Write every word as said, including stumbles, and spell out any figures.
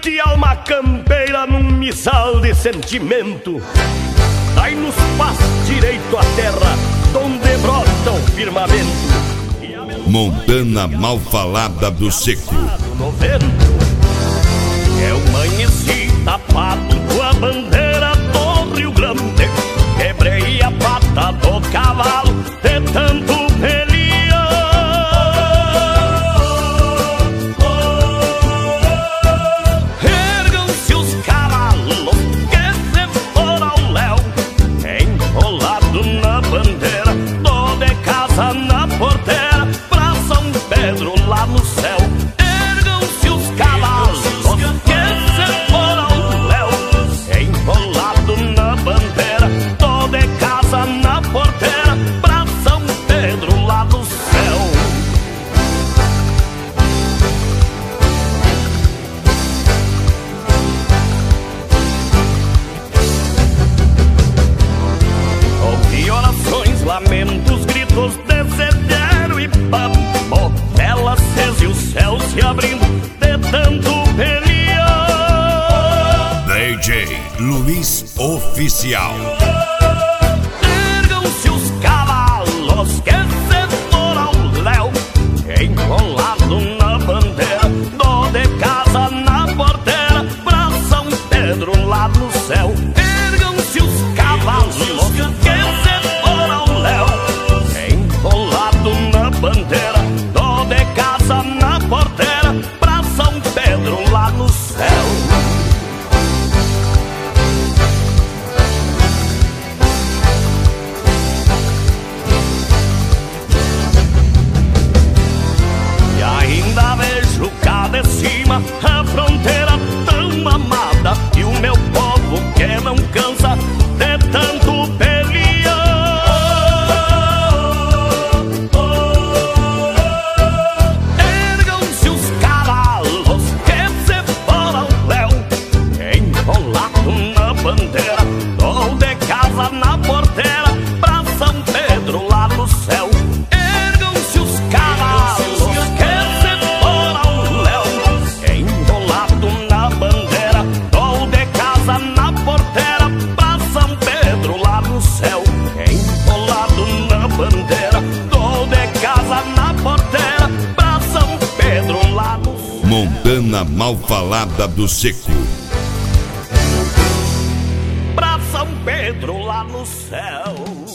de alma campeira num missal de sentimento. Dai-nos paz direito à terra, donde brota o firmamento. Montana mal falada do seco. No vento, eu amanheci tapado com a bandeira do Rio Grande. Quebrei a pata do cavalo de tanto pelear. Ergam-se os cavalos que se foram ao léu, enrolado na bandeira, tô de casa na porteira, pra São Pedro lá no céu. Ergam-se os cavalos que se foram ao léu, enrolado na bandeira, tô de casa na porteira, pra São Pedro lá no céu. Ouvi orações, lamentos, gritos, desejo e papo, velas acesas e o céu se abrindo de tanto pelear. D J Luiz Oficial. Ergam-se os cavalos que se foram ao léu, enrolado na bandeira, dou de casa na porteira, pra São Pedro lá no céu. Ergam-se os cavalos que se foram ao léu, enrolado na bandeira, dou de casa na porteira, pra São Pedro lá no céu. E ainda vejo cá de cima a fronteira tão amada, e o meu povo que não cansa de tanto pelear. Ergam-se os cavalos que se foram ao léu, enrolado na bandeira, dou de casa na porteira, pra São Pedro lá no céu. Ergam-se os cavalos que se foram ao léu, enrolado na bandeira, dou de casa na porteira, pra São Pedro lá no céu. Enrolado na bandeira, dou de casa na porteira, pra São Pedro lá no céu. Montana mal falada do seco. Pra São Pedro lá no céu.